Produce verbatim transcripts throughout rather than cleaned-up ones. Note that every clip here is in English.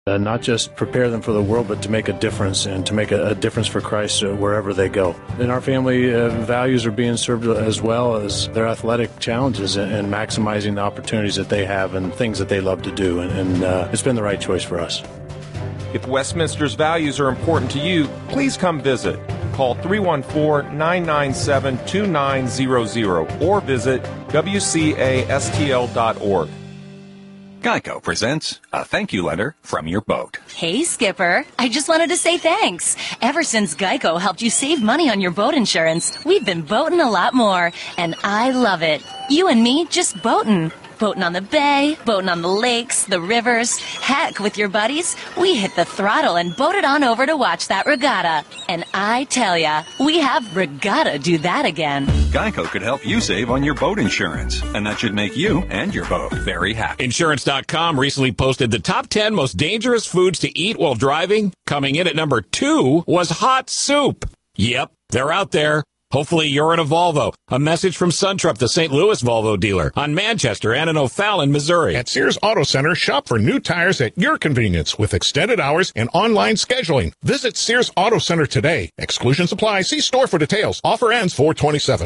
Uh, not just prepare them for the world, but to make a difference and to make a, a difference for Christ uh, wherever they go. In our family, uh, values are being served as well as their athletic challenges and, and maximizing the opportunities that they have and things that they love to do. And, and uh, it's been the right choice for us. If Westminster's values are important to you, please come visit. Call three one four, nine nine seven, two nine zero zero or visit W C A S T L dot org. Geico presents a thank you letter from your boat. Hey, Skipper. I just wanted to say thanks. Ever since Geico helped you save money on your boat insurance, we've been boating a lot more, and I love it. You and me just boating. Boating on the bay, boating on the lakes, the rivers. Heck, with your buddies, we hit the throttle and boated on over to watch that regatta. And I tell ya, we have regatta do that again. Geico could help you save on your boat insurance, and that should make you and your boat very happy. Insurance dot com recently posted the top ten most dangerous foods to eat while driving. Coming in at number two was hot soup. Yep, they're out there. Hopefully you're in a Volvo. A message from Suntrup, the Saint Louis Volvo dealer, on Manchester and in O'Fallon, Missouri. At Sears Auto Center, shop for new tires at your convenience with extended hours and online scheduling. Visit Sears Auto Center today. Exclusions apply. See store for details. Offer ends four twenty-seven.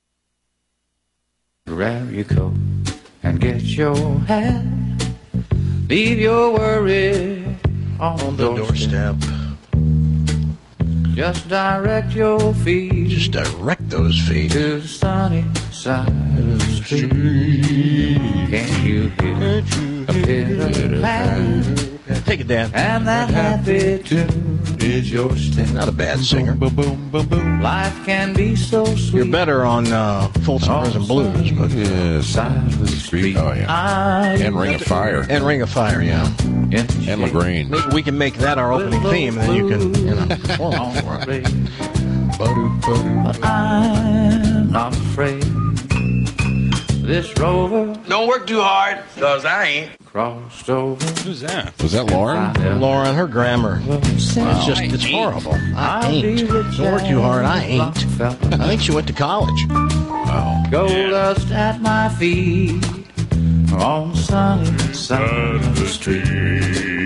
Grab your coat and get your hat. Leave your worry on, on the doorstep. Just direct your feet. Just direct those feet to the sunny side of the street. Can you hear a pitter patter? Take it, Dan. And that happy tune is your step. Not a bad singer. Boom, boom, boom, boom. Life can be so sweet. You're better on uh, Folsom Prison Blues, but yeah, side of the street. Oh yeah, and Ring of Fire. And Ring of Fire, yeah. And Lagrange. Maybe we can make that our opening theme, and then you can, you know, perform for it. But I'm not afraid. This rover don't work too hard, cause I ain't crossed over. Who's that? Was that Lauren? Lauren, her grammar. Wow. It's just, it's horrible. I ain't. Don't work too hard. I ain't. I think she went to college. Wow. Gold dust at my feet on the sunny side of the street.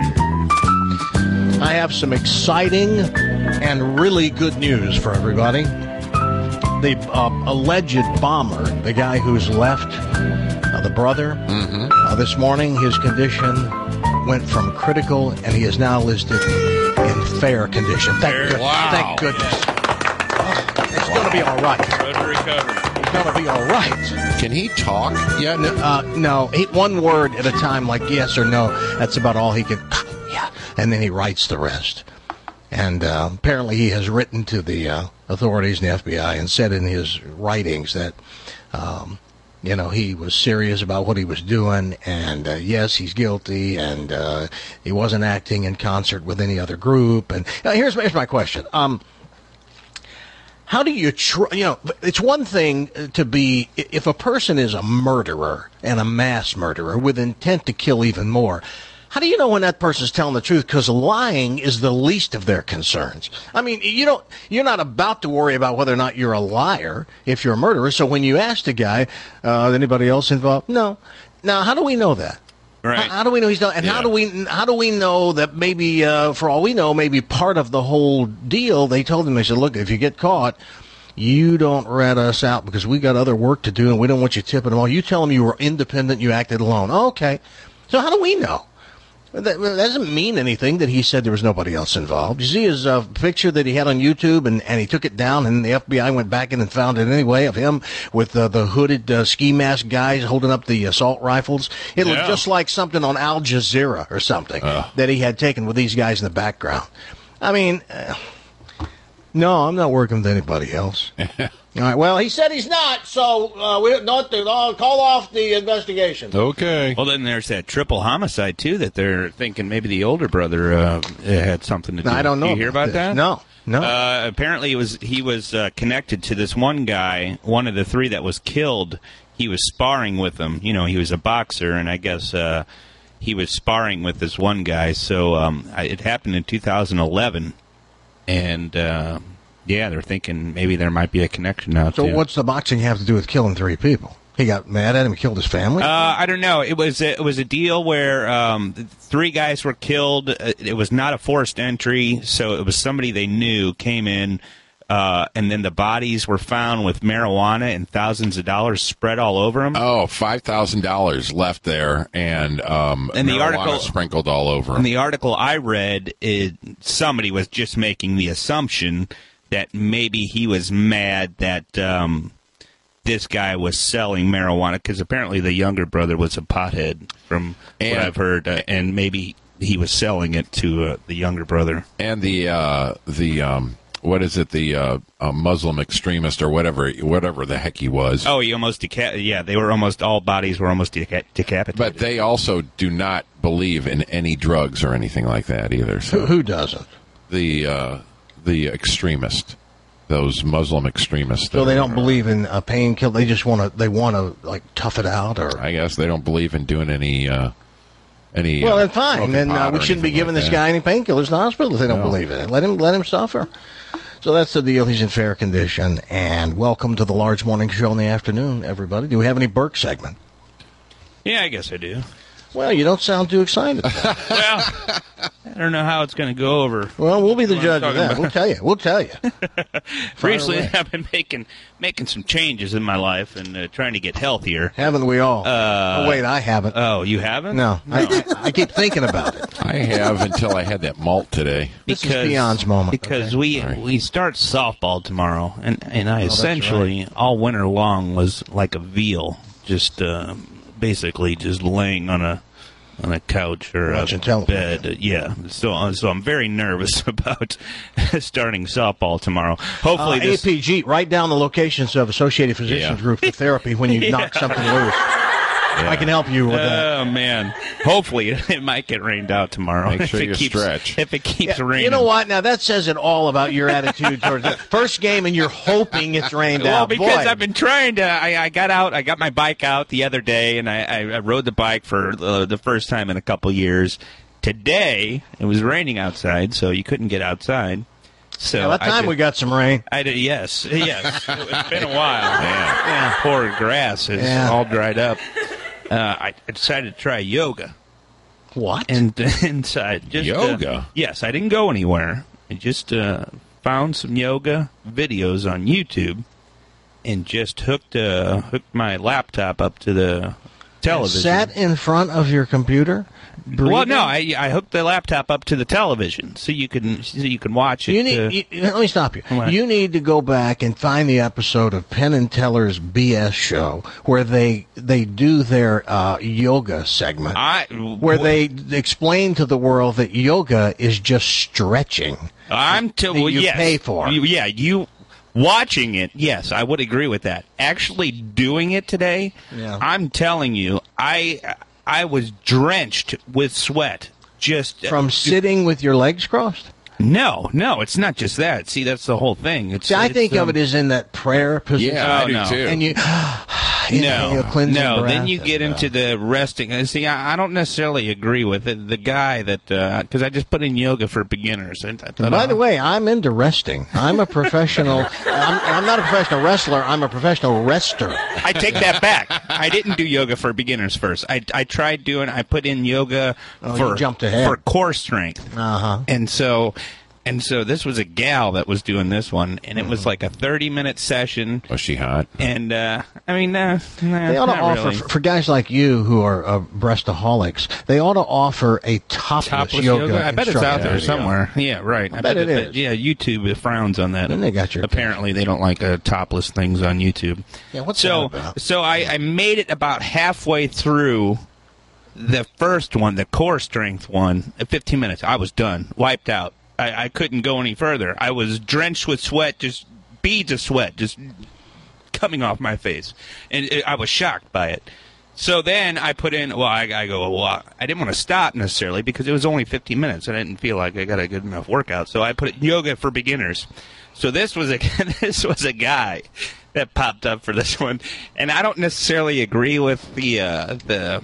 I have some exciting and really good news for everybody. The uh, alleged bomber, the guy who's left, uh, the brother, mm-hmm. uh, this morning, his condition went from critical, and he is now listed in fair condition. Thank, good, wow. thank goodness. Oh, it's wow. going to be all right. Good recovery. It's going to be all right. Can he talk yet? No, uh, no he, one word at a time, like yes or no. That's about all he can. Yeah, and then he writes the rest. And uh, apparently he has written to the uh, authorities and the F B I and said in his writings that, um, you know, he was serious about what he was doing. And, uh, yes, he's guilty. And uh, he wasn't acting in concert with any other group. And uh, here's, here's my question. Um, how do you, tr- you know, it's one thing to be, if a person is a murderer and a mass murderer with intent to kill even more, how do you know when that person's telling the truth? Because lying is the least of their concerns. I mean, you don't, you're not about to worry about whether or not you're a liar if you're a murderer. So when you ask the guy, uh, anybody else involved? No. Now, how do we know that? Right. How, how do we know he's not? And yeah. how do we how do we know that maybe, uh, for all we know, maybe part of the whole deal, they told him, they said, look, if you get caught, you don't rat us out because we got other work to do and we don't want you tipping them all. You tell them you were independent, you acted alone. Oh, okay. So how do we know? That doesn't mean anything that he said there was nobody else involved. You see his uh, picture that he had on YouTube, and, and he took it down, and the F B I went back in and found it anyway of him with uh, the hooded uh, ski mask guys holding up the assault rifles. It yeah. looked just like something on Al Jazeera or something uh. that he had taken with these guys in the background. I mean, uh, no, I'm not working with anybody else. All right, well, he said he's not, so uh, we don't uh, call off the investigation. Okay. Well, then there's that triple homicide, too, that they're thinking maybe the older brother uh, had something to do. No, I don't know. Do you hear about this. that? No, no. Uh, apparently, it was he was uh, connected to this one guy, one of the three that was killed. He was sparring with him. You know, he was a boxer, and I guess uh, he was sparring with this one guy. So um, it happened in two thousand eleven, and... Uh, Yeah, they're thinking maybe there might be a connection now, So too. what's the boxing have to do with killing three people? He got mad at him and killed his family? Uh, I don't know. It was a, it was a deal where um, three guys were killed. It was not a forced entry, so it was somebody they knew came in, uh, and then the bodies were found with marijuana and thousands of dollars spread all over them. Oh, five thousand dollars left there, and um, and the marijuana article sprinkled all over them. In the article I read, it, somebody was just making the assumption that maybe he was mad that um, this guy was selling marijuana, because apparently the younger brother was a pothead, from and, what I've heard, uh, and maybe he was selling it to uh, the younger brother. And the uh, the um, what is it? The uh, uh, Muslim extremist or whatever, whatever the heck he was. Oh, he almost deca- yeah, they were almost all bodies were almost deca- decapitated. But they also do not believe in any drugs or anything like that either. So who, who doesn't? The uh, the extremist. Those Muslim extremists. So they don't believe in a painkiller. They just want to. They want to like tough it out, or I guess they don't believe in doing any. Uh, any. Well, uh, then fine. Then uh, we shouldn't be giving like this that. guy any painkillers in the hospital if they don't No. believe in it. Let him. Let him suffer. So that's the deal. He's in fair condition. And welcome to the Large Morning Show in the afternoon, everybody. Do we have any Burke segment? Yeah, I guess I do. Well, you don't sound too excited. Well, I don't know how it's going to go over. Well, we'll be the What judge I'm of that. talking We'll tell you. We'll tell you. Recently, away. I've been making making some changes in my life and uh, trying to get healthier. Haven't we all? Uh, oh, wait, I haven't. Oh, you haven't? No, I, I keep thinking about it. I have until I had that malt today. This is Peon's moment. Because okay? we Sorry. we start softball tomorrow, and and I Oh, that's essentially all winter long was like a veal, just uh, basically just laying on a on a couch or Watching a television. bed. Yeah. So uh, so I'm very nervous about starting softball tomorrow. Hopefully Uh, this. A P G, write down the locations of Associated Physicians Yeah. Group for therapy when you Yeah. knock something loose. I can help you with that. Oh man! Hopefully it might get rained out tomorrow. Make sure if it you keeps, stretch. If it keeps Yeah, raining, you know what? Now that says it all about your attitude towards it. First game, and you're hoping it's rained Well, out. because Boy. I've been trying to. I, I got out. I got my bike out the other day, and I, I, I rode the bike for the, the first time in a couple years. Today it was raining outside, so you couldn't get outside. So Now, that I time did- we got some rain. I did. Yes, yes. It's been a while. Yeah. Yeah. Poor grass is Yeah. all dried up. Uh, I I decided to try yoga. What? And inside just uh, Yoga? yes, I didn't go anywhere. I just uh, found some yoga videos on YouTube and just hooked uh, hooked my laptop up to the television. Sat in front of your computer? Well, breathing? no, I I hooked the laptop up to the television so you can so you can watch it. You need. uh, You, let me stop you. What? You need to go back and find the episode of Penn and Teller's B S show where they they do their uh, yoga segment, I where they explain to the world that yoga is just stretching. I'm to that well, you yes. pay for. You- yeah, you watching it. Yes, I would agree with that. Actually doing it today, Yeah. I'm telling you, I I was drenched with sweat. Just From sitting with your legs crossed? no, no, it's not just that. See, that's the whole thing. It's, See, I it's, think of um, it as in that prayer position. Yeah, I Oh, do no. too. And you, No, you know, cleansing no. breath Then you and, get uh, into the resting. uh, See, I, I don't necessarily agree with it. The guy that because I just put in yoga for beginners. And I thought, By oh, the way, I'm into resting. I'm a professional. I'm, I'm not a professional wrestler. I'm a professional rester. I take that back. I didn't do yoga for beginners first. I, I tried doing. I put in yoga Oh, for you jumped ahead. for core strength, Uh huh. and so and so this was a gal that was doing this one, and it was like a thirty minute session. Was she hot? And uh, I mean, nah, nah, They ought to not offer really. for, for guys like you who are uh, breastaholics. They ought to offer a topless, Topless yoga. yoga. I bet it's out instructor. there There you go. somewhere. Yeah, right. I bet it that- is. Yeah, YouTube frowns on that. Then they got your Apparently, they don't like uh, topless things on YouTube. Yeah, what's so? that about? So I, I made it about halfway through the first one, the core strength one. At fifteen minutes, I was done, wiped out. I, I couldn't go any further. I was drenched with sweat, just beads of sweat, just coming off my face, and it, I was shocked by it. So then I put in, well, I, I go, well, I didn't want to stop necessarily because it was only fifteen minutes. I didn't feel like I got a good enough workout. So I put it yoga for beginners. So this was a this was a guy that popped up for this one, and I don't necessarily agree with the uh, the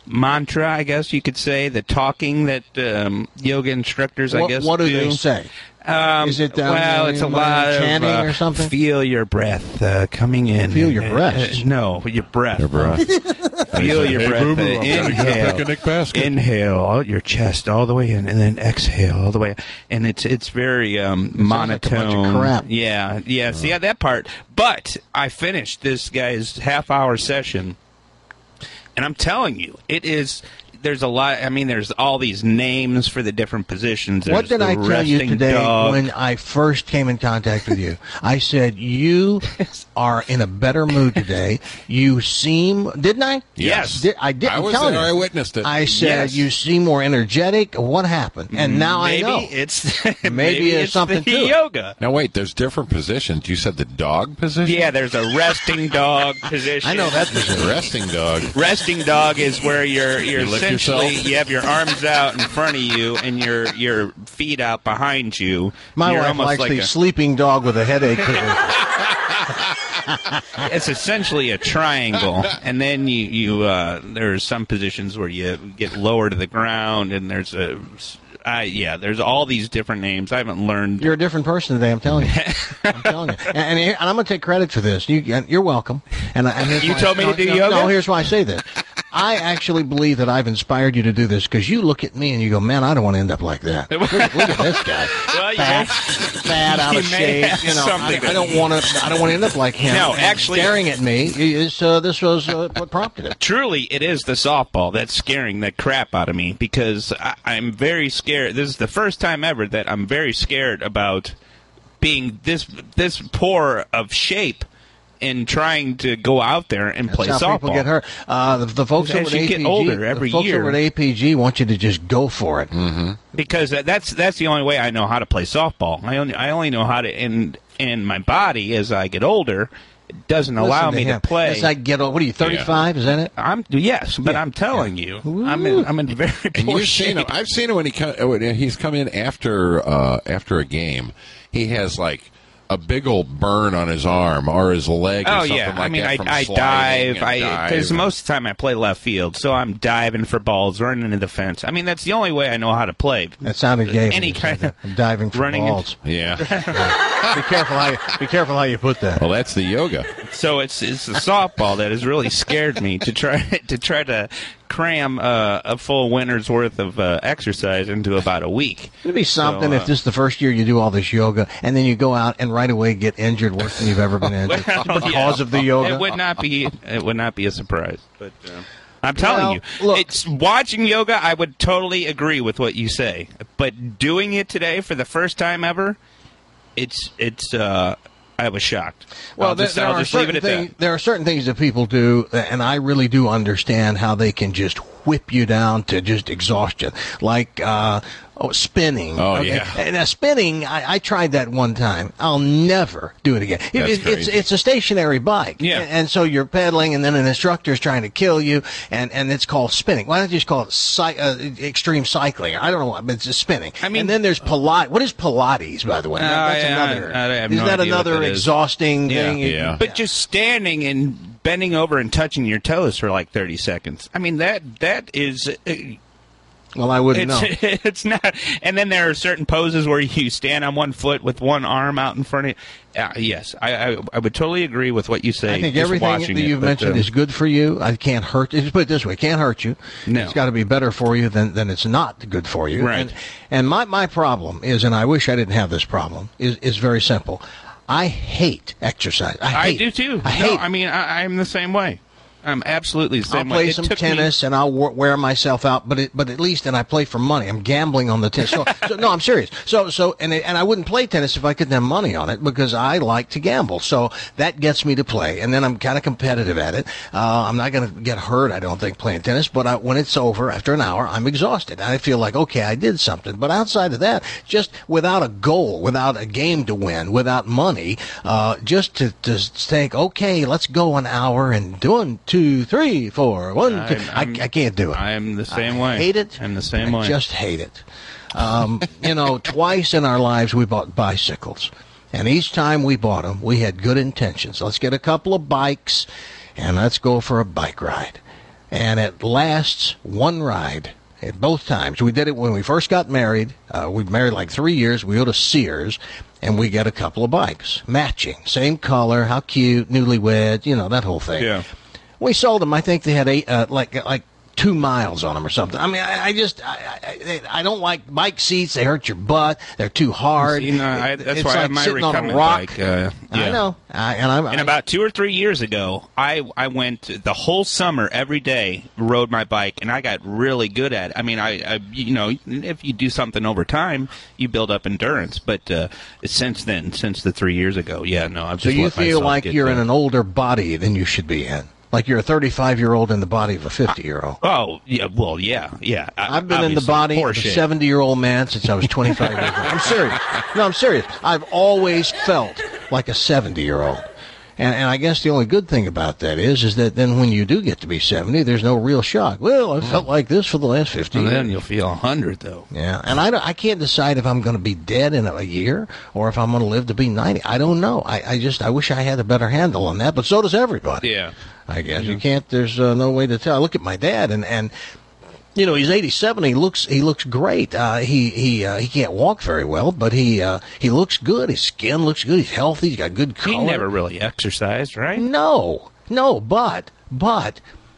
mantra, I guess you could say, the talking that um, yoga instructors, I What, guess, what do do. they say? Um, Is it, um, well, it's a lot of chanting uh, or something? Feel your breath uh, coming in. Feel your Uh, breath? uh, no, your breath. Your breath. Feel your Hey, breath. boo-boo, uh, I'm gonna get a inhale. picnic basket. Inhale all your chest all the way in, and then exhale all the way. And it's it's very um, monotone. like a bunch of crap. Yeah, yeah. See yeah, that part. But I finished this guy's half hour session, and I'm telling you, it is. There's a lot. I mean, there's all these names for the different positions. What There's did the I tell you resting today dog. when I first came in contact with you? I said, you are in a better mood today. You seem, didn't I? Yes. Did, I didn't I was tell there. you. I witnessed it. I said, Yes. you seem more energetic. What happened? And now maybe I know. it's Maybe maybe there's it's something the to it. yoga. Now wait, there's different positions. You said the dog position. Yeah, there's a resting dog position. I know that The position. resting dog. Resting dog is where you're you're You lift essentially yourself? you have your arms out in front of you and your your feet out behind you. My you're wife almost likes like the a, sleeping dog with a headache position. it's essentially a triangle, and then you you uh, there's some positions where you get lower to the ground, and there's a I yeah, there's all these different names. I haven't learned. You're a different person today, I'm telling you. I'm telling you. And, and, and I'm going to take credit for this. You, you're welcome. And, and here's You why- told me to no, do no, yoga? No, here's why I say this. I actually believe that I've inspired you to do this because you look at me and you go, man, I don't want to end up like that. Look, look at this guy. Well, you Fat, may- fat, out of you may shape. have You know, I, something I don't want to. I don't want to end up like him. No, And actually- staring at me is uh, this was uh, what prompted it. Truly, it is the softball that's scaring the crap out of me because I, I'm very scared. This is the first time ever that I'm very scared about being this this poor of shape in trying to go out there and play That's how softball. people get hurt. Uh, the, the folks As over at you A P G, get older every the folks year. over at A P G want you to just go for it. Mm-hmm. Because that- that's that's the only way I know how to play softball. I only I only know how to in in my body as I get older. It doesn't allow Listen me him. to play. As I get old, what are you, thirty-five? Is that it? I'm yes, but Yeah. I'm telling you, I'm in I'm in very And poor you've seen shape. him. I've seen him when he come, when he's come in after uh, after a game. He has like a big old burn on his arm or his leg or Oh something yeah, like I mean, that I, from I sliding dive, and I dive. because most of the time I play left field, so I'm diving for balls, running into the fence. I mean, that's the only way I know how to play. That sounded gay. when Any you said kind that. of I'm diving for running into- balls. Yeah. Be careful how you, be careful how you put that. Well, that's the yoga. So it's it's the softball that has really scared me to try to try to cram uh, a full winter's worth of uh, exercise into about a week. It'd be something So, uh, if this is the first year you do all this yoga, and then you go out and right away get injured worse than you've ever been injured Well, because yeah. of the yoga. It would not be it would not be a surprise, but. Uh, I'm telling Well, you, look. it's watching yoga. I would totally agree with what you say, but doing it today for the first time ever, it's it's. Uh, I was shocked. Well, I'll there, just, there I'll are just leave certain it at things. that. There are certain things that people do, and I really do understand how they can just whip you down to just exhaustion, like uh, oh, spinning. Oh, Okay? yeah. And uh, spinning, I, I tried that one time. I'll never do it again. It- That's it- it's crazy. it's a stationary bike, Yeah. and, and so you're pedaling, and then an instructor is trying to kill you, and, and it's called spinning. Why don't you just call it cy- uh, extreme cycling? I don't know, but it's just spinning. I mean- and then there's Pilates. What is Pilates, by the way? Uh, That's yeah, another. I- I have isn't no that idea what another that is. exhausting Yeah. thing? Yeah. But just standing and bending over and touching your toes for like thirty seconds. I mean that that is. Uh, Well, I wouldn't know. It's, it's not. And then there are certain poses where you stand on one foot with one arm out in front of you. Uh, yes, I, I I would totally agree with what you say. I think just everything watching that it, you've but, mentioned um, is good for you. I can't hurt. Just put it this way: it can't hurt you. No. It's got to be better for you than, than it's not good for you. Right. And, and my, my problem is, and I wish I didn't have this problem, is is very simple. I hate exercise. I, I hate do it. too. I no, hate. I mean, I, I'm the same way. I'm absolutely the I'll same play way. It some took me- tennis and I'll w- wear myself out, but it, but at least, and I play for money. I'm gambling on the tennis. So, so no, I'm serious. So, so, and it, and I wouldn't play tennis if I couldn't have money on it because I like to gamble. So that gets me to play, and then I'm kind of competitive at it. Uh, I'm not going to get hurt, I don't think, playing tennis. But I, when it's over after an hour, I'm exhausted. I feel like okay, I did something. But outside of that, just without a goal, without a game to win, without money, uh, just to to think, okay, let's go an hour and do one, two, three. Four, one, two. I'm- I, I'm- I can't do it. I'm the same I way. hate it. I'm the same I way. just hate it. Um, you know, twice in our lives we bought bicycles. And each time we bought them, we had good intentions. Let's get a couple of bikes and let's go for a bike ride. and it lasts one ride. At both times. We did it when we first got married. Uh, we married like three years. We go to Sears, and we get a couple of bikes. Matching. Same color. How cute. Newlywed. You know, that whole thing. Yeah. We sold them. I think they had eight, uh, like like two miles on them or something. I mean, I, I just, I, I, I don't like bike seats. They hurt your butt. They're too hard. See, no, I, that's it's why like I have my sitting on a recumbent rock. bike. Uh, yeah. I know. I, and I'm, And I, about two or three years ago, I I went the whole summer every day, rode my bike, and I got really good at it. I mean, I, I you know, if you do something over time, you build up endurance. But uh, since then, since the three years ago, yeah, no, I've so just you let feel myself like get you're there. in an older body than you should be in. Like you're a thirty-five-year-old in the body of a fifty-year-old. Oh, yeah, well, yeah, yeah. I've been in the body of a seventy-year-old man since I was twenty-five years old. I'm serious. No, I'm serious. I've always felt like a seventy-year-old. And, and I guess the only good thing about that is, is that then when you do get to be seventy, there's no real shock. Well, I felt like this for the last fifty And years. then you'll feel one hundred, though. Yeah, and I, don't- I can't decide if I'm going to be dead in a year or if I'm going to live to be ninety. I don't know. I, I just, I wish I had a better handle on that, but so does everybody. Yeah. I guess you can't, there's uh, no way to tell. I look at my dad and, and, you know, he's eighty-seven. He looks he looks great. Uh, he he uh, he can't walk very well, but he uh, he looks good. His skin looks good. He's healthy. He's got good color. He never really exercised, right? No, no, but but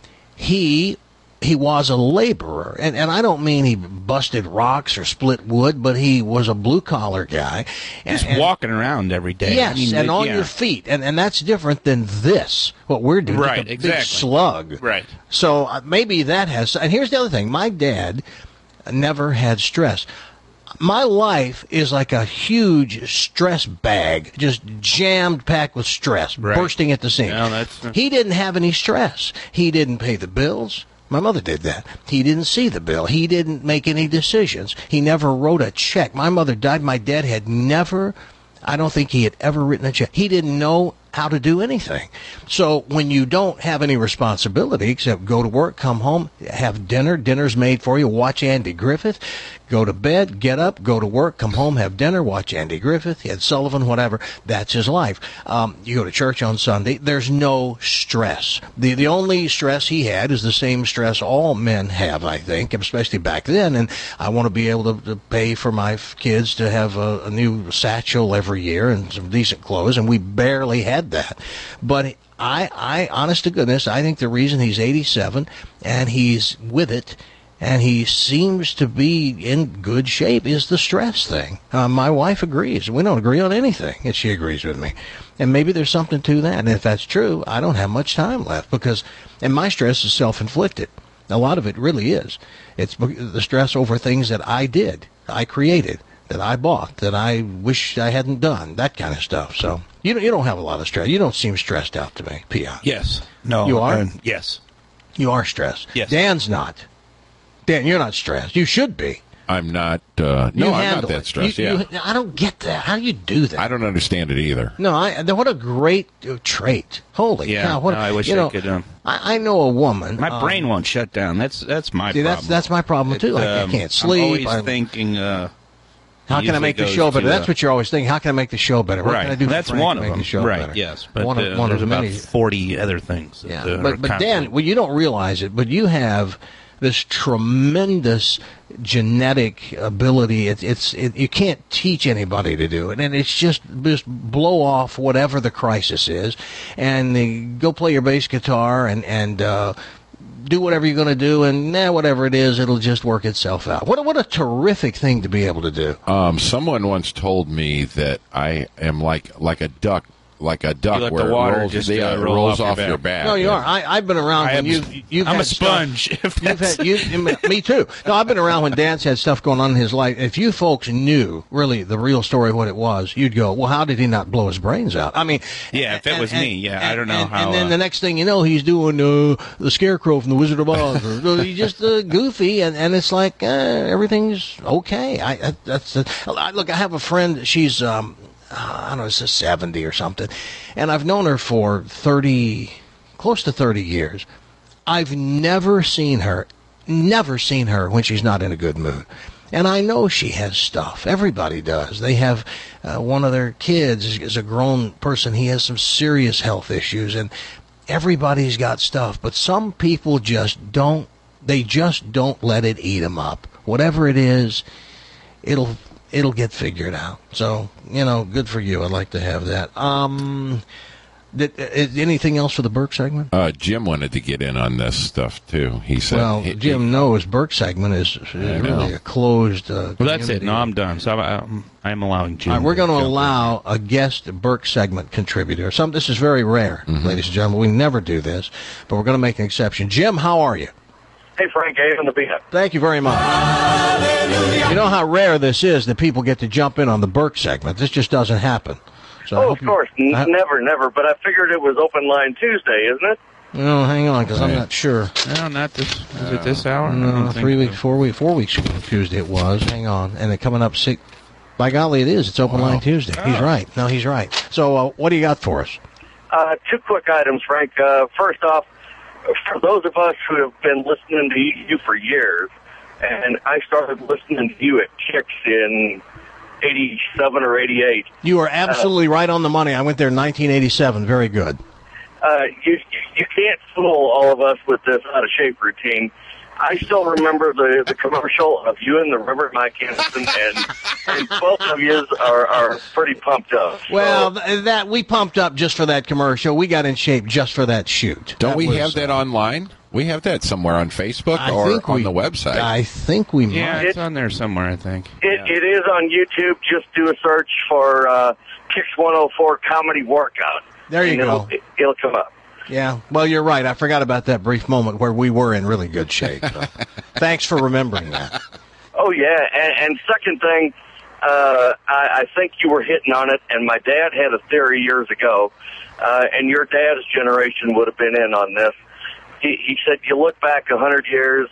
he he was a laborer, and and I don't mean he busted rocks or split wood, but he was a blue collar guy. And, Just and- walking around every day. Yes, I mean, and on yeah. your feet, and and that's different than this. What we're doing, Right, like a exactly. big slug. Right. So uh, maybe that has. And here's the other thing: my dad never had stress. My life is like a huge stress bag, just jammed packed with stress, Right. bursting at the seams. Yeah, that's- He didn't have any stress. He didn't pay the bills. My mother did that. He didn't see the bill. He didn't make any decisions. He never wrote a check. My mother died. My dad had never, I don't think he had ever written a check. He didn't know how to do anything. So when you don't have any responsibility except go to work, come home, have dinner, dinner's made for you, watch Andy Griffith, go to bed, get up, go to work, come home, have dinner, watch Andy Griffith, Ed Sullivan, whatever. That's his life. Um, you go to church on Sunday. There's no stress. The the only stress he had is the same stress all men have, I think, especially back then. And I want to be able to, to pay for my f- kids to have a, a new satchel every year and some decent clothes, and we barely had that. But I, I, honest to goodness, I think the reason he's eighty-seven and he's with it and he seems to be in good shape is the stress thing. Uh, my wife agrees. We don't agree on anything, and she agrees with me. And maybe there's something to that. And if that's true, I don't have much time left because, and my stress is self-inflicted. A lot of it really is. It's the stress over things that I did, I created, that I bought, that I wish I hadn't done, that kind of stuff. So you don't, you don't have a lot of stress. You don't seem stressed out to me, Peon. Yes. No. You are? uh, yes. You are stressed. Yes. Dan's not. Dan, you're not stressed. You should be. I'm not. Uh, no, You I'm handle not that it. stressed. You- yeah, you- I don't get that. How do you do that? I don't understand it either. No, I. What a great uh, trait. Holy Yeah. cow! What, no, I wish you I know, could. Um, I, I know a woman. my um, brain won't shut down. That's that's my See, problem. that's that's my problem too. It, I, I um, can't sleep. I'm always I'm- thinking. Uh, how can I usually make the goes show better? to, That's uh, what you're always thinking. How can I make the show better? What right. can I do? For That's Frank one to of make them. the show right. better? Yes. But one of, uh, one of there's the about many. forty other things. that, Yeah, uh, but are but Dan, constantly- well, you don't realize it, but you have this tremendous genetic ability. It's it's it, you can't teach anybody to do it, and it's just just blow off whatever the crisis is, and uh, go play your bass guitar and and. Uh, do whatever you're going to do, and nah, whatever it is, it'll just work itself out. What a, what a terrific thing to be able to do. Um, someone once told me that I am like like a duck, like a duck let where the water it rolls, just, yeah, uh, it roll rolls off off your your back. back. No, you Yeah. are. I, I've been around I when am- you've, you've I'm had a stuff- sponge. If You've that's- had, you, me too. No, I've been around when Dan's had stuff going on in his life. If you folks knew really the real story of what it was, you'd go, well, how did he not blow his brains out? I mean, Yeah, if it and- was and- me, yeah, I and- don't know and, how, And then uh, the next thing you know, he's doing uh, the Scarecrow from the Wizard of Oz. Or, he's just uh, goofy, and, and it's like uh, everything's okay. I, I that's uh, I, look. I have a friend. She's um, I don't know, it's a seventy or something, and I've known her for thirty, close to thirty years. I've never seen her, never seen her when she's not in a good mood. And I know she has stuff. Everybody does. They have uh, one of their kids is, is a grown person. He has some serious health issues, and everybody's got stuff, but some people just don't. They just don't let it eat them up. Whatever it is, it'll it'll get figured out. So, you know, good for you. I'd like to have that. Um, did, uh, anything else for the Burke segment? Uh, Jim wanted to get in on this stuff, too. He said... Well, he, Jim he, knows Burke segment is, is really a closed uh, Well, that's it. community. No, I'm done. So I'm, I'm allowing Jim. All right, we're going to jump allow a guest Burke segment contributor. Some This is very rare, Mm-hmm. ladies and gentlemen. We never do this, but we're going to make an exception. Jim, how are you? Hey, Frank, A on the beat. Thank you very much. You know how rare this is that people get to jump in on the Burke segment. This just doesn't happen. So I Oh, hope of you- course. N- I- never, never. But I figured it was open line Tuesday, isn't it? No, hang on, because I'm not sure. No, not this. Is it this hour? I No, don't think three so. weeks, four weeks, four weeks ago Tuesday it was. Hang on, and it coming up six. By golly, it is. It's open line Tuesday. He's right. No, he's right. So, uh, what do you got for us? Uh, two quick items, Frank. Uh, first off, for those of us who have been listening to you for years, and I started listening to you at Kicks in eighty-seven or eighty-eight. You are absolutely uh, right on the money. I went there in nineteen eighty-seven. Very good. Uh, you you can't fool all of us with this out of shape routine. I still remember the, the commercial of you in the river, Mike Anderson, and, and both of you are, are pretty pumped up. So. Well, th- that we pumped up just for that commercial. We got in shape just for that shoot. Don't that we was, have that online? We have that somewhere on Facebook I or think on we, the website. I think we Yeah, might. it's on there somewhere, I think. It, it is on YouTube. Just do a search for uh, Kicks one oh four Comedy Workout. There you and go. It'll, it'll come up. Yeah, well, you're right. I forgot about that brief moment where we were in really good shape. So. Thanks for remembering that. Oh, yeah. And, and second thing, uh, I, I think you were hitting on it, and my dad had a theory years ago, uh, and your dad's generation would have been in on this. He, he said you look back a hundred years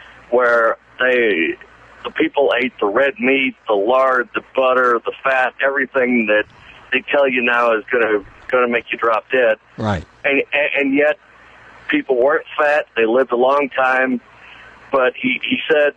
where they, the people ate the red meat, the lard, the butter, the fat, everything that they tell you now is going to going to make you drop dead. Right. And, and yet, people weren't fat. They lived a long time. But he, he said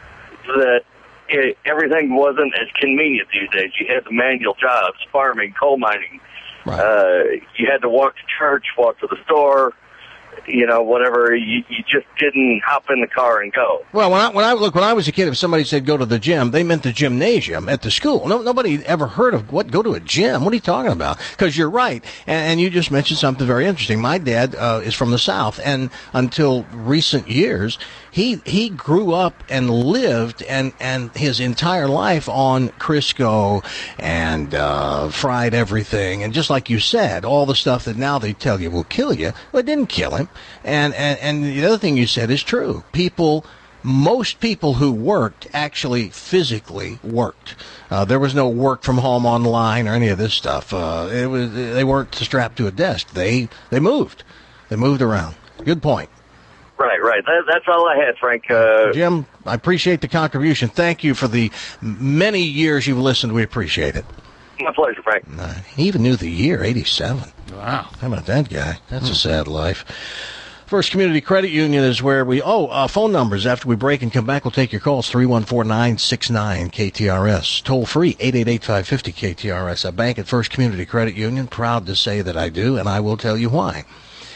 that it, everything wasn't as convenient these days. You had the manual jobs, farming, coal mining. Right. Uh, you had to walk to church, walk to the store, you know, whatever. You, you just didn't hop in the car and go. Well, when I, when I look, when I was a kid, if somebody said go to the gym, they meant the gymnasium at the school. No, nobody ever heard of what go to a gym. What are you talking about? Because you're right, and, and you just mentioned something very interesting. My dad uh, is from the South, and until recent years, he he grew up and lived and and his entire life on Crisco and uh, fried everything, and just like you said, all the stuff that now they tell you will kill you, well, it didn't kill him. And, and and the other thing you said is true. People, most people who worked actually physically worked. Uh, there was no work from home online or any of this stuff. Uh, it was they weren't strapped to a desk. They they moved. They moved around. Good point. Right, right. That, that's all I had, Frank. Uh, Jim, I appreciate the contribution. Thank you for the many years you've listened. We appreciate it. My pleasure, Frank. Uh, he even knew the year, eighty-seven. Wow. How about that guy? That's a sad life. First Community Credit Union is where we, oh, uh, phone numbers. After we break and come back, we'll take your calls, three one four, nine six nine, K T R S. Toll free, eight eight eight, five five zero, K T R S. I bank at First Community Credit Union. Proud to say that I do, and I will tell you why.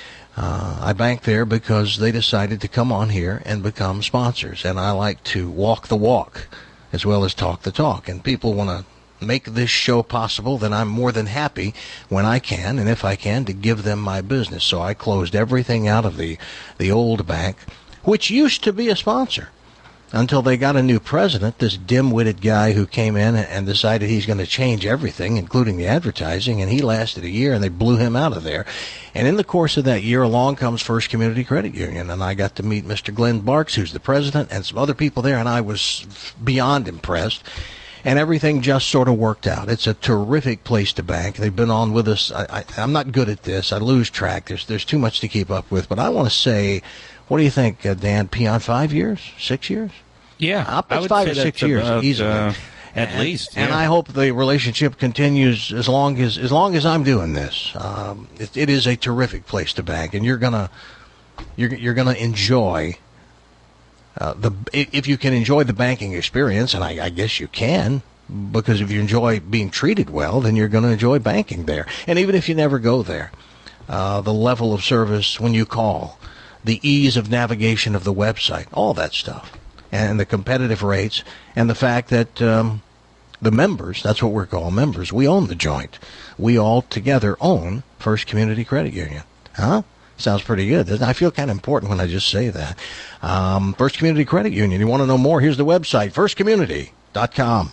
Uh, I bank there because they decided to come on here and become sponsors, and I like to walk the walk as well as talk the talk. And people want to make this show possible, then I'm more than happy when I can, and if I can, to give them my business. So I closed everything out of the, the old bank, which used to be a sponsor, until they got a new president, this dim-witted guy who came in and decided he's going to change everything, including the advertising, and he lasted a year, and they blew him out of there. And in the course of that year, along comes First Community Credit Union, and I got to meet Mister Glenn Barks, who's the president, and some other people there, and I was beyond impressed. And everything just sort of worked out. It's a terrific place to bank. They've been on with us. I, I, I'm not good at this. I lose track. There's there's too much to keep up with. But I want to say, what do you think, uh, Dan? Peon, five years? Six years? Yeah. Up I it's would five say or six that's years, about, easily. Uh, at and, least. And yeah. I hope the relationship continues as long as as long as I'm doing this. Um, it, it is a terrific place to bank, and you're gonna you're you're gonna enjoy. Uh, the if you can enjoy the banking experience, and I, I guess you can, because if you enjoy being treated well, then you're going to enjoy banking there. And even if you never go there, uh, the level of service when you call, the ease of navigation of the website, all that stuff, and the competitive rates, and the fact that um, the members, that's what we're called, members, we own the joint. We all together own First Community Credit Union. Huh? Sounds pretty good, doesn't it? I feel kind of important when I just say that. Um, First Community Credit Union. You want to know more? Here's the website, first community dot com.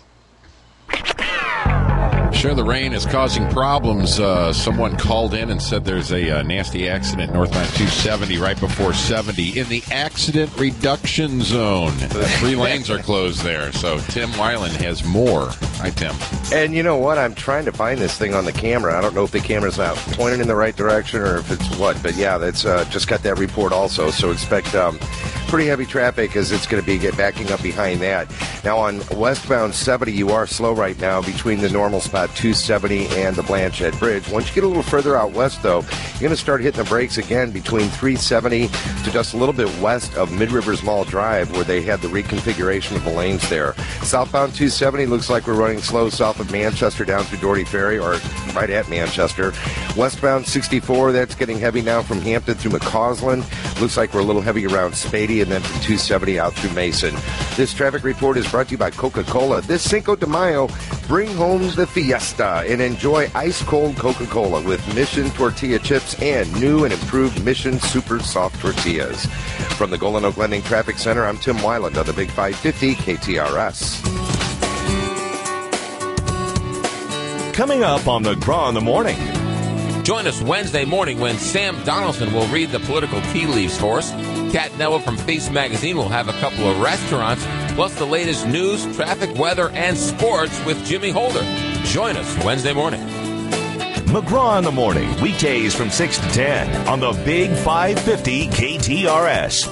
Sure, the rain is causing problems. Uh, someone called in and said there's a uh, nasty accident northbound two seventy right before seventy in the accident reduction zone. The three lanes are closed there. So Tim Weiland has more. Hi, Tim. And you know what? I'm trying to find this thing on the camera. I don't know if the camera's not pointed in the right direction or if it's what. But yeah, that's uh, just got that report also. So expect um, pretty heavy traffic as it's going to be get backing up behind that. Now on westbound seventy, you are slow right now between the normal spot two seventy and the Blanchette Bridge. Once you get a little further out west, though, you're going to start hitting the brakes again between three seventy to just a little bit west of Mid-Rivers Mall Drive, where they had the reconfiguration of the lanes there. Southbound two seventy looks like we're running slow south of Manchester down through Doherty Ferry, or right at Manchester. Westbound sixty-four, that's getting heavy now from Hampton through McCausland. Looks like we're a little heavy around Spady, and then from two seventy out through Mason. This traffic report is brought to you by Coca-Cola. This Cinco de Mayo, bring home the fiesta and enjoy ice-cold Coca-Cola with Mission tortilla chips and new and improved Mission Super Soft Tortillas. From the Golden Oak Lending Traffic Center, I'm Tim Weiland on the Big five fifty K T R S. Coming up on the Draw in the Morning. Join us Wednesday morning when Sam Donaldson will read the political tea leaves for us. Kat Neville from Face Magazine will have a couple of restaurants, plus the latest news, traffic, weather, and sports with Jimmy Holder. Join us Wednesday morning. McGraw in the Morning, weekdays from six to ten on the Big five fifty K T R S.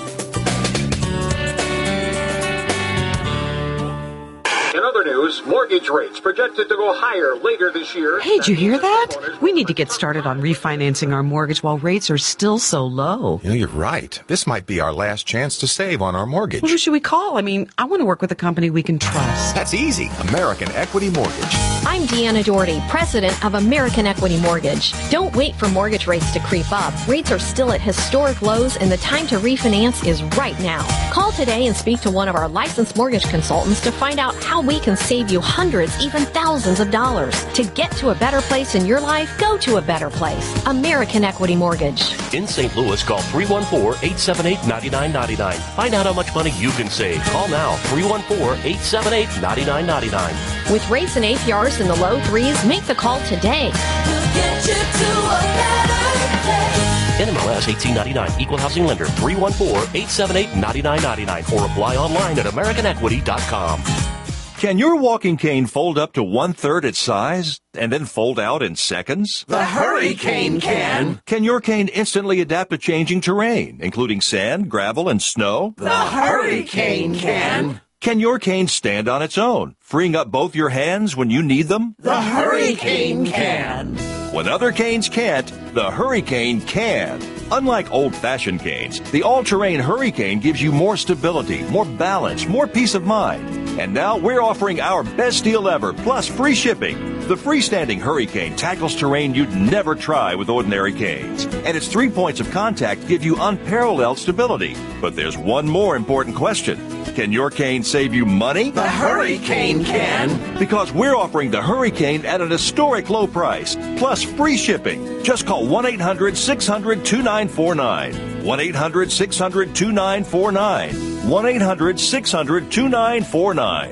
In other news, mortgage rates projected to go higher later this year. Hey, did you hear that? We need to get started on refinancing our mortgage while rates are still so low. You know, you're right. This might be our last chance to save on our mortgage. Well, who should we call? I mean, I want to work with a company we can trust. That's easy. American Equity Mortgage. I'm Deanna Doherty, president of American Equity Mortgage. Don't wait for mortgage rates to creep up. Rates are still at historic lows, and the time to refinance is right now. Call today and speak to one of our licensed mortgage consultants to find out how we can save you hundreds, even thousands of dollars. To get to a better place in your life, go to a better place. American Equity Mortgage. In Saint Louis, call three one four, eight seven eight, nine nine nine nine. Find out how much money you can save. Call now, three one four, eight seven eight, nine nine nine nine. With rates and A P Rs in the low threes, make the call today. We'll get you to a better place. N M L S eighteen ninety-nine, Equal Housing Lender, three one four, eight seven eight, nine nine nine nine, or apply online at american equity dot com. Can your walking cane fold up to one-third its size and then fold out in seconds? The Hurricane can. Can your cane instantly adapt to changing terrain, including sand, gravel, and snow? The Hurricane can. Can your cane stand on its own, freeing up both your hands when you need them? The Hurricane can. When other canes can't, the Hurricane can. Unlike old-fashioned canes, the all-terrain Hurricane gives you more stability, more balance, more peace of mind. And now we're offering our best deal ever, plus free shipping. The freestanding Hurricane tackles terrain you'd never try with ordinary canes. And its three points of contact give you unparalleled stability. But there's one more important question. Can your cane save you money? The Hurricane can. Because we're offering the Hurricane at an historic low price, plus free shipping. Just call one eight hundred, six hundred, two nine four nine. one eight hundred, six hundred, two nine four nine. one eight hundred, six hundred, two nine four nine.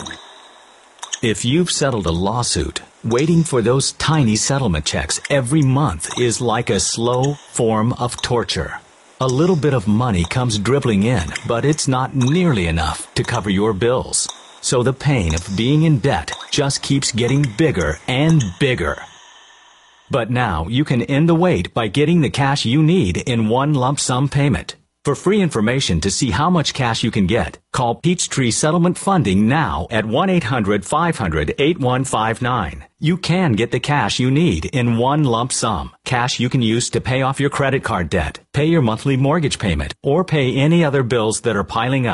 If you've settled a lawsuit, waiting for those tiny settlement checks every month is like a slow form of torture. A little bit of money comes dribbling in, but it's not nearly enough to cover your bills. So the pain of being in debt just keeps getting bigger and bigger. But now you can end the wait by getting the cash you need in one lump sum payment. For free information to see how much cash you can get, call Peachtree Settlement Funding now at one eight hundred, five hundred, eight one five nine. You can get the cash you need in one lump sum. Cash you can use to pay off your credit card debt, pay your monthly mortgage payment, or pay any other bills that are piling up.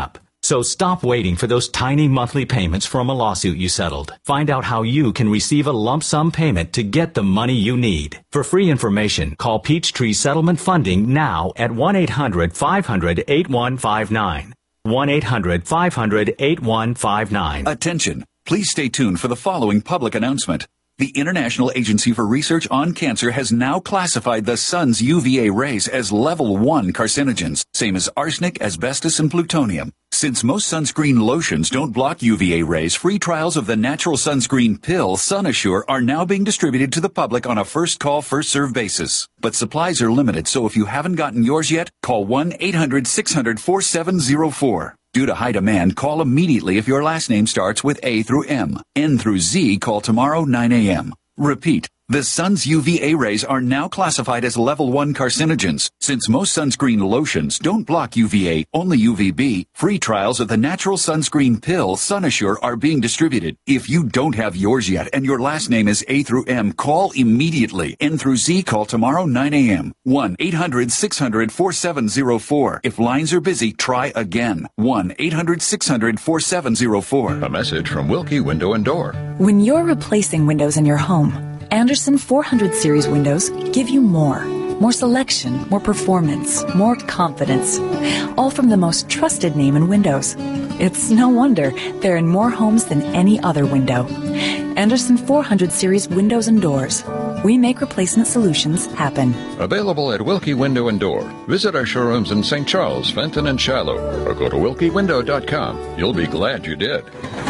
So stop waiting for those tiny monthly payments from a lawsuit you settled. Find out how you can receive a lump sum payment to get the money you need. For free information, call Peachtree Settlement Funding now at one eight hundred five hundred eight one five nine. one eight hundred five hundred eight one five nine. Attention. Please stay tuned for the following public announcement. The International Agency for Research on Cancer has now classified the sun's U V A rays as level one carcinogens, same as arsenic, asbestos, and plutonium. Since most sunscreen lotions don't block U V A rays, free trials of the natural sunscreen pill, SunAssure, are now being distributed to the public on a first-call, first-served basis. But supplies are limited, so if you haven't gotten yours yet, call one eight hundred six hundred four seven zero four. Due to high demand, call immediately if your last name starts with A through M. N through Z, call tomorrow nine a.m. Repeat. The sun's U V A rays are now classified as level one carcinogens. Since most sunscreen lotions don't block U V A, only U V B, free trials of the natural sunscreen pill, SunAssure, are being distributed. If you don't have yours yet and your last name is A through M, call immediately. N through Z, call tomorrow nine a.m. one eight hundred six hundred four seven zero four. If lines are busy, try again. one eight hundred six hundred four seven zero four. A message from Wilkie Window and Door. When you're replacing windows in your home, Anderson four hundred series windows give you more. More selection, more performance, more confidence. All from the most trusted name in windows. It's no wonder they're in more homes than any other window. Anderson four hundred series windows and doors. We make replacement solutions happen. Available at Wilkie Window and Door. Visit our showrooms in Saint Charles, Fenton, and Shiloh, or go to wilkie window dot com. You'll be glad you did.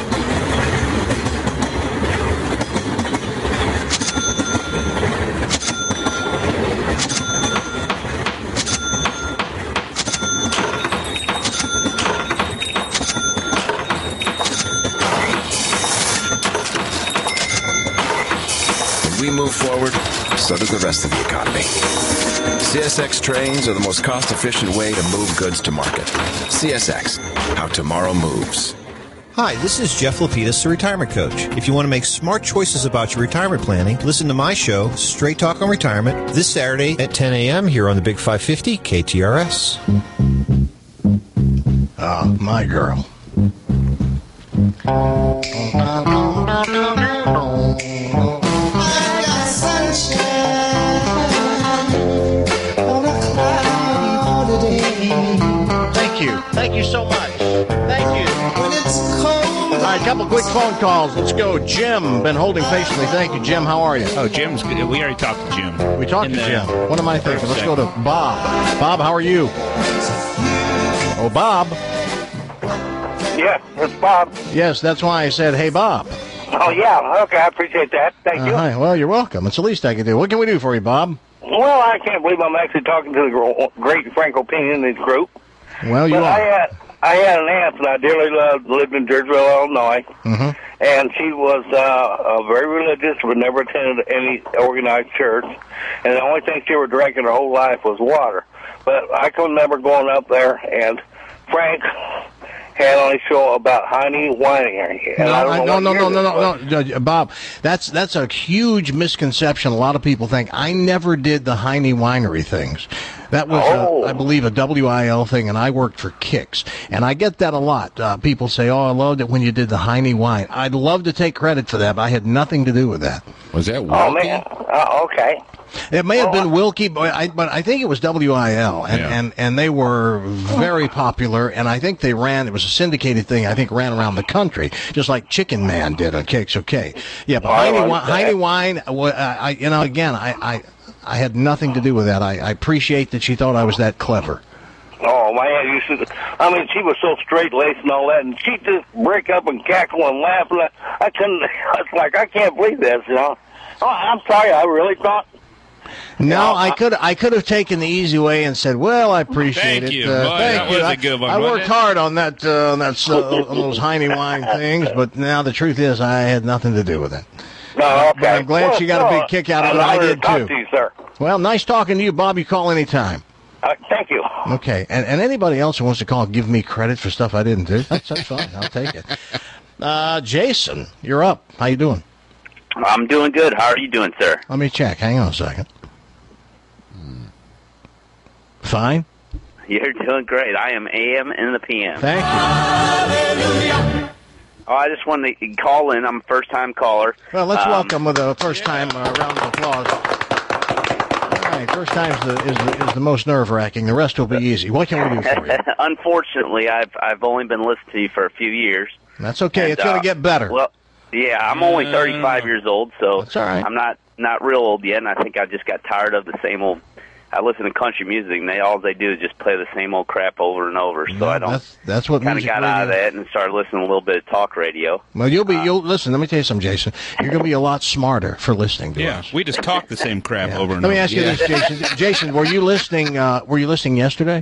Move forward, so does the rest of the economy. C S X trains are the most cost-efficient way to move goods to market. C S X, how tomorrow moves. Hi, this is Jeff Lapidus, the Retirement Coach. If you want to make smart choices about your retirement planning, listen to my show, Straight Talk on Retirement, this Saturday at ten a.m. here on the Big five fifty K T R S. Ah, uh, my girl. Thank you. Thank you so much. Thank you. When it's cold. All right, a couple quick phone calls. Let's go. Jim, been holding patiently. Thank you, Jim. How are you? Oh, Jim's good. We already talked to Jim. We talked In to the Jim. What am I thinking? Let's go to Bob. Bob, how are you? Oh, Bob. Yes, it's Bob. Yes, that's why I said, hey, Bob. Oh, yeah. Okay, I appreciate that. Thank you. Uh, hi. Well, you're welcome. It's the least I can do. What can we do for you, Bob? Well, I can't believe I'm actually talking to the great Frank Opinion in this group. Well, you but are. I had, I had an aunt that I dearly loved, lived in Georgeville, Illinois, mm-hmm. and she was uh, uh, very religious, but never attended any organized church, and the only thing she ever drank in her whole life was water. But I can remember going up there, and Frank had on his show about Heine Winery. And No, I don't I, know no, what no, no, year no, this no, was. no, no, Bob. That's that's a huge misconception. A lot of people think I never did the Heine Winery things. That was, Oh. uh, I believe, a W I L thing, and I worked for Kicks. And I get that a lot. Uh, people say, oh, I loved it when you did the Heine wine. I'd love to take credit for that, but I had nothing to do with that. Was that Oh, man. Uh, okay. It may have been Wilkie, but I, but I think it was W I L, and, Yeah. and, and they were very popular, and I think they ran, it was a syndicated thing, I think ran around the country, just like Chicken Man did on K X O K. Yeah, but Oh, I Heine, Wi- understand. Heine Wine, uh, I, you know, again, I, I, I had nothing to do with that. I, I appreciate that she thought I was that clever. Oh, my aunt used to, I mean, she was so straight-laced and all that, and she'd just break up and cackle and laugh, and I, I couldn't, it's like, I can't believe this, you know. Oh, I'm sorry, I really thought, No, I could I could have taken the easy way and said, "Well, I appreciate Thank it. you. Uh, Boy, thank that you. was I, a good one, I wasn't worked it? hard on that uh, on that uh, on those Heine wine things, but now the truth is, I had nothing to do with it. no, okay. But I'm glad Well, she got a no, big kick out of I'm it. I honored did to talk too. to you, sir. Well, nice talking to you, Bob. You call anytime. Uh, thank you. Okay, and and anybody else who wants to call, give me credit for stuff I didn't do. That's, that's fine. I'll take it. Uh, Jason, you're up. How you doing? I'm doing good. How are you doing, sir? Let me check. Hang on a second. Fine. You're doing great. I am A M and the P M. Thank you. Oh, I just wanted to call in. I'm a first-time caller. Well, let's Um, welcome with a first-time uh, round of applause. All right, first time is the, is the, is the most nerve-wracking. The rest will be easy. What can we do for you? Unfortunately, I've I've only been listening to you for a few years. That's okay. And, It's going uh, to get better. Well, yeah, I'm only thirty-five years old, so That's all right. I'm not not real old yet, and I think I just got tired of the same old. I listen to country music, and they all they do is just play the same old crap over and over. So No, I don't. that's, that's what Kind of music got out of radio- that and started listening to a little bit of talk radio. Well, you'll be, you'll, listen, let me tell you something, Jason. You're going to be a lot smarter for listening to Yeah, us. we just talk the same crap over and Let me over. ask you this, Jason. Jason, were you listening, uh, were you listening yesterday?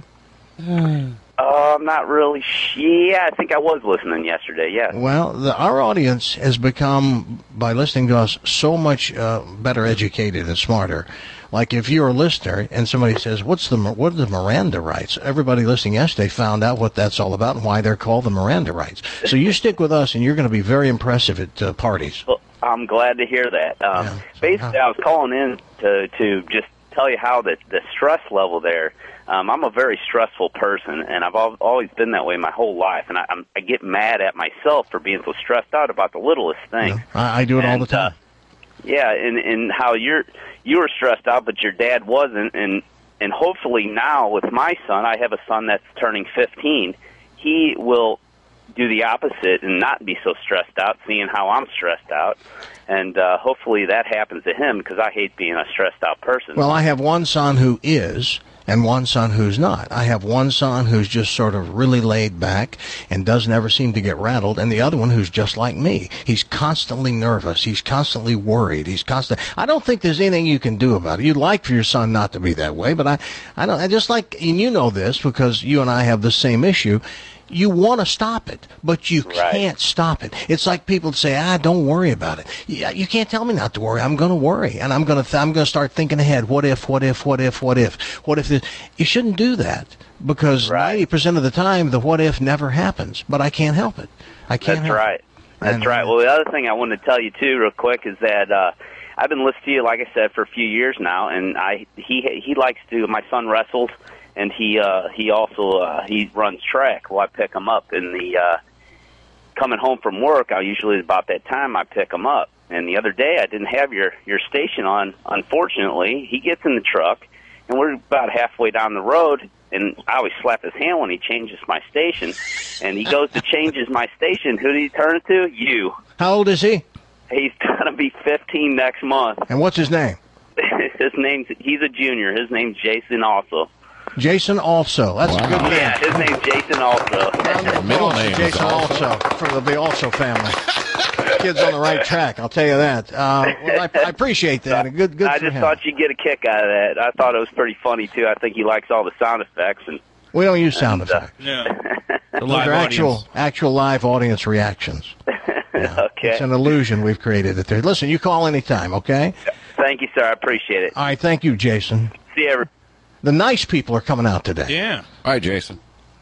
Uh, I'm not really. Sh- yeah, I think I was listening yesterday. Yeah. Well, the, our audience has become, by listening to us, so much uh, better educated and smarter. Like if you're a listener and somebody says, "What's the what are the Miranda rights?" Everybody listening yesterday found out what that's all about and why they're called the Miranda rights. So you stick with us, and you're going to be very impressive at uh, parties. Well, I'm glad to hear that. Um, basically, I was calling in to to just tell you how the the stress level there. Um, I'm a very stressful person, and I've al- always been that way my whole life. And I, I'm, I get mad at myself for being so stressed out about the littlest thing. I, I do it all And, the time. Uh, yeah, and and how you're you were stressed out, but your dad wasn't, and and hopefully now with my son, I have a son that's turning fifteen. He will do the opposite and not be so stressed out, seeing how I'm stressed out, and uh, hopefully that happens to him because I hate being a stressed out person. Well, I have one son who is, and one son who's not. I have one son who's just sort of really laid back and doesn't ever seem to get rattled, and the other one who's just like me. He's constantly nervous. He's constantly worried. He's constant. I don't think there's anything you can do about it. You'd like for your son not to be that way, but I, I don't. I just like, and you know this because you and I have the same issue. You want to stop it, but you can't stop it. It's like people say, "Ah, don't worry about it." Yeah, you can't tell me not to worry. I'm going to worry, and I'm going to. Th- I'm going to start thinking ahead. What if? What if? What if? What if? What if? This? You shouldn't do that because ninety percent of the time, the what if never happens. But I can't help it. I can't. That's help right. It. That's And- right. Well, the other thing I wanted to tell you too, real quick, is that uh, I've been listening to you, like I said, for a few years now, and I he he likes to. My son wrestles. And he uh, he also uh, he runs track. Well, I pick him up in the uh, coming home from work. I usually about that time I pick him up. And the other day I didn't have your your station on. Unfortunately, he gets in the truck, and we're about halfway down the road. And I always slap his hand when he changes my station. And he goes to changes my station. Who did he turn it to? You. How old is he? He's gonna be fifteen next month. And what's his name? His name's he's a junior. His name's Jason also. Jason also. That's a good name. Yeah, his name's Jason also. Middle name Jason also. from the also family. Kid's on the right track, I'll tell you that. Uh, well, I, I appreciate that. Good, good I for just him. thought you'd get a kick out of that. I thought it was pretty funny too. I think he likes all the sound effects and. We don't use sound and, uh, effects. Yeah. Those are actual, actual live audience reactions. Yeah. Okay. It's an illusion we've created it there. Listen, you call anytime, okay? Thank you, sir. I appreciate it. All right, thank you, Jason. See you. Every- the nice people are coming out today. Yeah. All right, Jason.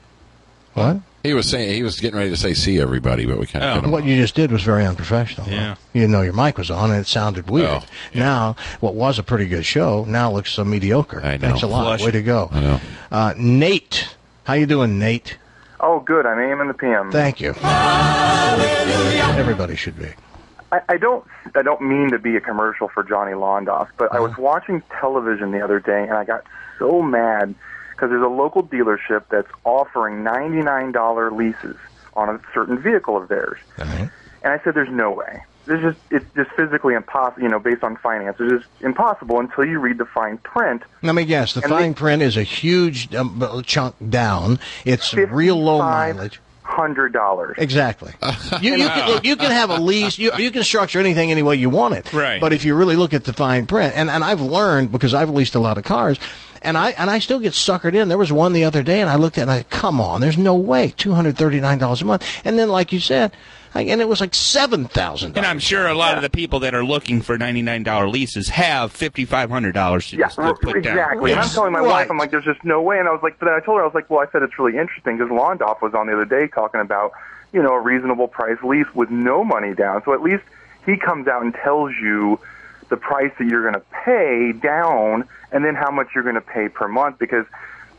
What? He was saying he was getting ready to say "see everybody," but we kind of. What you just did was very unprofessional. Yeah. You didn't know your mic was on, and it sounded weird. Oh, Now, what was a pretty good show now looks so mediocre. I know. Thanks a lot. Flush. Way to go. I know. Uh, Nate, how you doing, Nate? Oh, good. I'm A M in the P M. Thank you. Everybody should be. I, I don't. I don't mean to be a commercial for Johnny Londoff, but I was watching television the other day, and I got so mad because there's a local dealership that's offering ninety-nine dollars leases on a certain vehicle of theirs, and I said, "There's no way. There's just it's just physically impossible. You know, based on finance, it's just impossible until you read the fine print." Let me guess. The And fine they- print is a huge um, chunk down. It's real low mileage. Hundred dollars. Exactly. You, you can look. You can have a lease. You, you can structure anything any way you want it. Right. But if you really look at the fine print, and, and I've learned because I've leased a lot of cars, and I and I still get suckered in. There was one the other day, and I looked at it and I, come on, there's no way, two hundred thirty-nine dollars a month. And then, like you said, I, and it was like seven thousand. And I'm sure a lot of the people that are looking for ninety-nine dollars leases have fifty-five hundred dollars to just to put down. Exactly. And I'm telling my wife, I'm like, there's just no way. And I was like, but then I told her, I was like, well, I said it's really interesting because Londoff was on the other day talking about, you know, a reasonable price lease with no money down. So at least he comes out and tells you the price that you're going to pay down and then how much you're going to pay per month because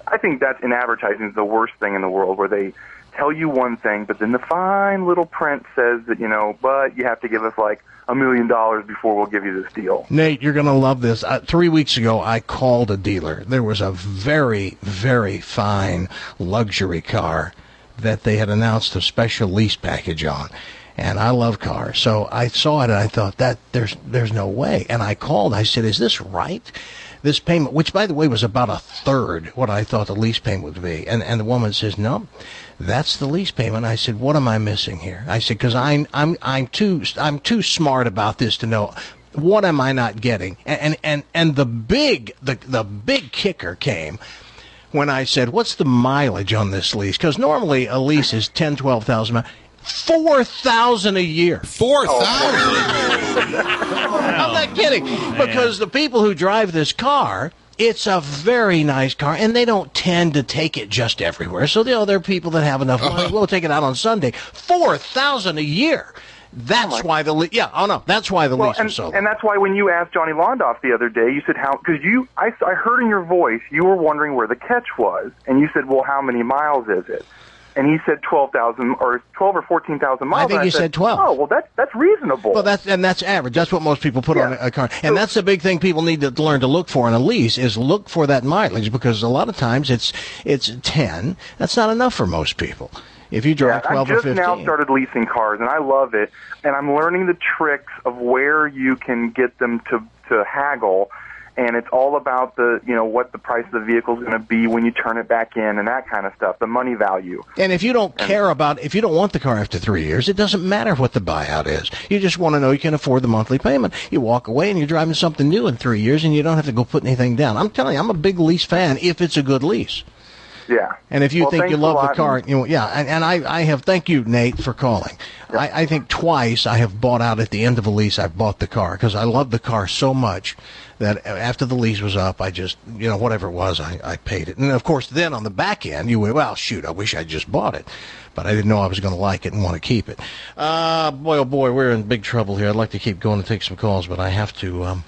I think that's in advertising is the worst thing in the world, where they tell you one thing, but then the fine little print says that, you know, but you have to give us like a million dollars before we'll give you this deal. Nate, you're going to love this. Uh, three weeks ago, I called a dealer. There was a very, very fine luxury car that they had announced a special lease package on. And I love cars. So I saw it and I thought, that there's there's no way. And I called. I said, is this right? This payment, which, by the way, was about a third what I thought the lease payment would be. And and the woman says, no, that's the lease payment. I said, what am I missing here? I said, because I'm I'm I'm too I'm too smart about this to know what am I not getting. And and and, and the big the the big kicker came when I said, what's the mileage on this lease? Because normally a lease is ten, twelve thousand miles. Four thousand a year. Four thousand. I'm not kidding, because the people who drive this car, it's a very nice car, and they don't tend to take it just everywhere. So, you know, there are people that have enough money. We'll take it out on Sunday. Four thousand a year. That's why the le- yeah. Oh no, that's why the well, lease and, is so. And that's why when you asked Johnny Londoff the other day, you said how because you I, I heard in your voice you were wondering where the catch was, and you said, well, how many miles is it? And he said twelve thousand or twelve or fourteen thousand miles. I think and he said, said twelve. Oh, well, that's that's reasonable. Well, that's and that's average. That's what most people put Yeah. on a, a car, and that's the big thing people need to learn to look for in a lease is look for that mileage, because a lot of times it's it's ten. That's not enough for most people. If you drive Yeah, twelve I or just fifteen, now started leasing cars, and I love it. And I'm learning the tricks of where you can get them to to haggle. And it's all about the, you know, what the price of the vehicle is going to be when you turn it back in and that kind of stuff, the money value. And if you don't care about, if you don't want the car after three years, it doesn't matter what the buyout is. You just want to know you can afford the monthly payment. You walk away and you're driving something new in three years and you don't have to go put anything down. I'm telling you, I'm a big lease fan if it's a good lease. Yeah. And if you Well, think you thanks a love the lot, car, and- you know, yeah, and, and I, I have, thank you, Nate, for calling. I, I think twice I have bought out at the end of a lease, I've bought the car because I love the car so much that after the lease was up, I just, you know, whatever it was, I, I paid it. And of course, then on the back end, you went, well, shoot, I wish I just bought it. But I didn't know I was going to like it and want to keep it. Uh, boy, oh boy, we're in big trouble here. I'd like to keep going and take some calls, but I have to. Um,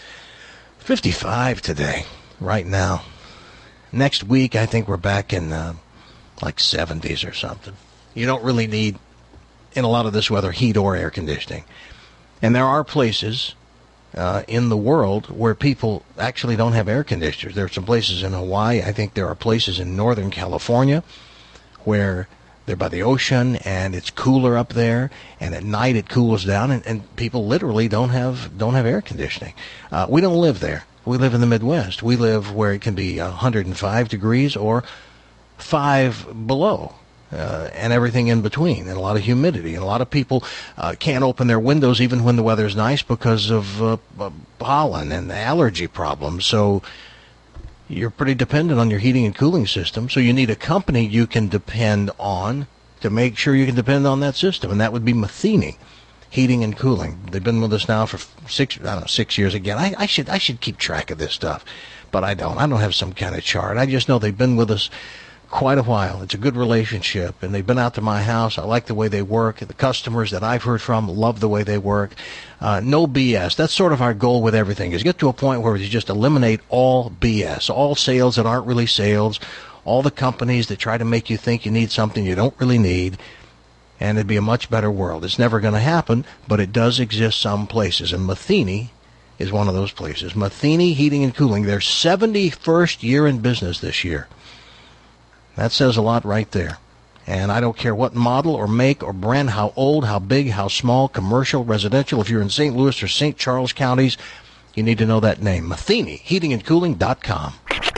fifty-five today, right now. Next week, I think we're back in uh, like seventies or something. You don't really need, in a lot of this weather, heat or air conditioning. And there are places uh, in the world where people actually don't have air conditioners. There are some places in Hawaii. I think there are places in Northern California where they're by the ocean and it's cooler up there, and at night it cools down, and, and people literally don't have don't have air conditioning. Uh, we don't live there. We live in the Midwest. We live where it can be one hundred five degrees or five below, uh, and everything in between, and a lot of humidity. And a lot of people uh, can't open their windows even when the weather's nice because of uh, uh, pollen and allergy problems. So you're pretty dependent on your heating and cooling system. So you need a company you can depend on to make sure you can depend on that system, and that would be Matheny Heating and Cooling. They've been with us now for six, I don't know, six years again. I, I should I should keep track of this stuff, but I don't. I don't have some kind of chart. I just know they've been with us quite a while. It's a good relationship, and they've been out to my house. I like the way they work. The customers that I've heard from love the way they work. Uh, no B S. That's sort of our goal with everything, is get to a point where you just eliminate all B S, all sales that aren't really sales, all the companies that try to make you think you need something you don't really need, and it'd be a much better world. It's never going to happen, but it does exist some places, and Matheny is one of those places. Matheny Heating and Cooling, their seventy-first year in business this year. That says a lot right there. And I don't care what model or make or brand, how old, how big, how small, commercial, residential. If you're in Saint Louis or Saint Charles counties, you need to know that name. Matheny Heating and Cooling dot com.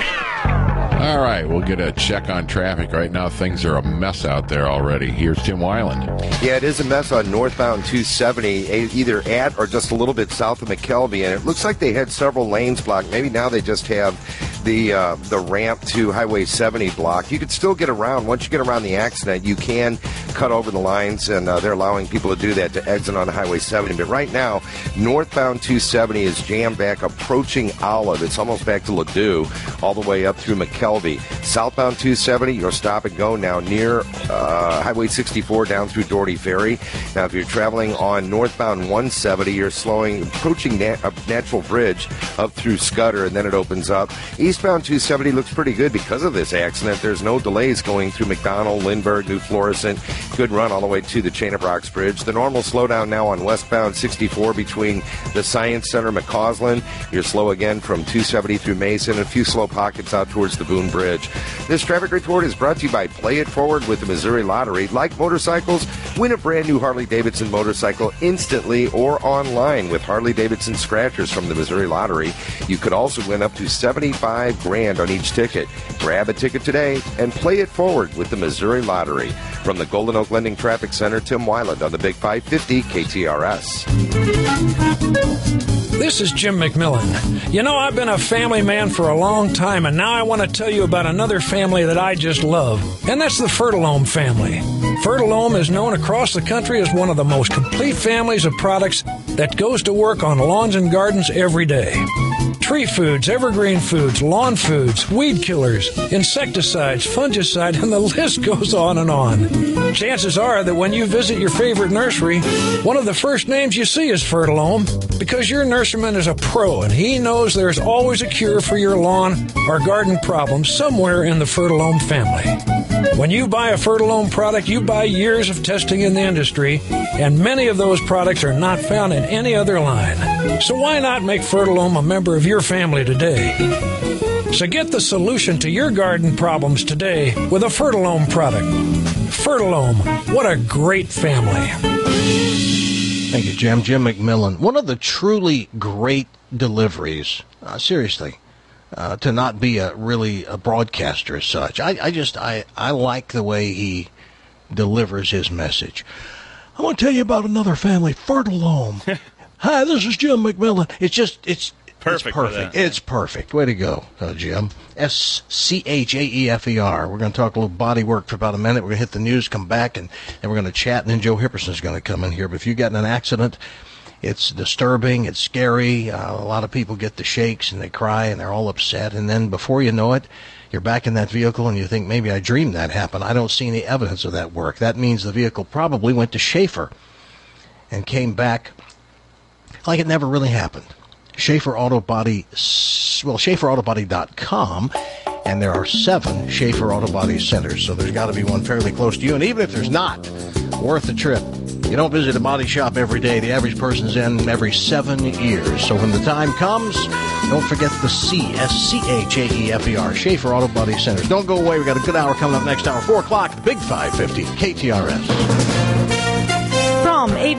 All right, we'll get a check on traffic. Right now, things are a mess out there already. Here's Tim Weiland. Yeah, it is a mess on northbound two seventy, either at or just a little bit south of McKelvey, and it looks like they had several lanes blocked. Maybe now they just have the uh, the ramp to Highway seventy blocked. You could still get around. Once you get around the accident, you can cut over the lines, and uh, they're allowing people to do that to exit on Highway seventy. But right now, northbound two seventy is jammed back approaching Olive. It's almost back to Ladue, all the way up through McKelvey. Southbound two seventy, you'll stop and go now near uh, Highway sixty-four down through Doherty Ferry. Now, if you're traveling on northbound one seventy, you're slowing, approaching Nat- uh, Natural Bridge up through Scudder, and then it opens up. Eastbound two seventy looks pretty good because of this accident. There's no delays going through McDonald, Lindbergh, New Florissant. Good run all the way to the Chain of Rocks Bridge. The normal slowdown now on westbound sixty-four between the Science Center, McCausland. You're slow again from two seventy through Mason. A few slow pockets out towards the Boone Bridge. This traffic report is brought to you by Play It Forward with the Missouri Lottery. Like motorcycles, win a brand new Harley-Davidson motorcycle instantly or online with Harley-Davidson scratchers from the Missouri Lottery. You could also win up to seventy-five grand on each ticket. Grab a ticket today and play it forward with the Missouri Lottery. From the Golden Oak Lending Traffic Center, Tim Weiland on the Big five fifty K T R S. This is Jim McMillan. You know, I've been a family man for a long time, and now I want to tell you about another family that I just love, and that's the Fertilome family. Fertilome is known across the country as one of the most complete families of products that goes to work on lawns and gardens every day. Tree foods, evergreen foods, lawn foods, weed killers, insecticides, fungicide, and the list goes on and on. Chances are that when you visit your favorite nursery, one of the first names you see is Fertilome, because your nurseryman is a pro and he knows there's always a cure for your lawn or garden problems somewhere in the Fertilome family. When you buy a Fertilome product, you buy years of testing in the industry, and many of those products are not found in any other line. So why not make Fertilome a member of your family today? So get the solution to your garden problems today with a Fertilome product. Fertilome, what a great family. Thank you, Jim. Jim McMillan. One of the truly great deliveries, uh, seriously, uh, to not be a really a broadcaster as such. I, I just, I, I like the way he delivers his message. I want to tell you about another family, Fertilome. Hi, this is Jim McMillan. It's just, it's perfect. It's perfect. It's perfect. Way to go, uh, Jim. S C H A E F E R. We're going to talk a little body work for about a minute. We're going to hit the news, come back, and, and we're going to chat, and then Joe Hipperson's going to come in here. But if you got in an accident, it's disturbing, it's scary. Uh, a lot of people get the shakes, and they cry, and they're all upset. And then before you know it, you're back in that vehicle, and you think, maybe I dreamed that happened. I don't see any evidence of that work. That means the vehicle probably went to Schaefer and came back like it never really happened. Schaefer Auto Body, well, Schaefer Auto Body dot com, and there are seven Schaefer Auto Body centers, so there's got to be one fairly close to you. And even if there's not, worth the trip. You don't visit a body shop every day. The average person's in every seven years. So when the time comes, don't forget the C, S C H A E F E R, Schaefer Auto Body Centers. Don't go away. We've got a good hour coming up next hour, four o'clock, the Big five fifty, K T R S. From A